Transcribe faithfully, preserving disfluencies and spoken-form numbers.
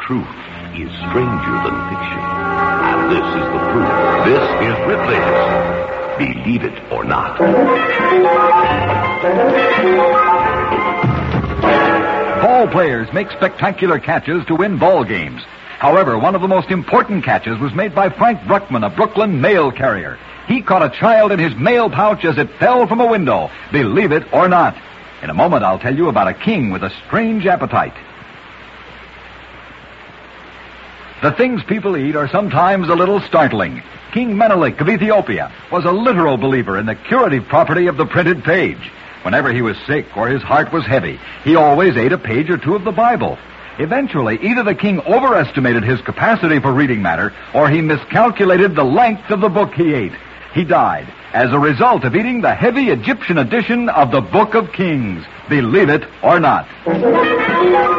truth is stranger than fiction. And this is the proof. This is Ripley's Believe It or Not. Ball players make spectacular catches to win ball games. However, one of the most important catches was made by Frank Bruckman, a Brooklyn mail carrier. He caught a child in his mail pouch as it fell from a window. Believe it or not. In a moment, I'll tell you about a king with a strange appetite. The things people eat are sometimes a little startling. King Menelik of Ethiopia was a literal believer in the curative property of the printed page. Whenever he was sick or his heart was heavy, he always ate a page or two of the Bible. Eventually, either the king overestimated his capacity for reading matter, or he miscalculated the length of the book he ate. He died as a result of eating the heavy Egyptian edition of the Book of Kings. Believe it or not.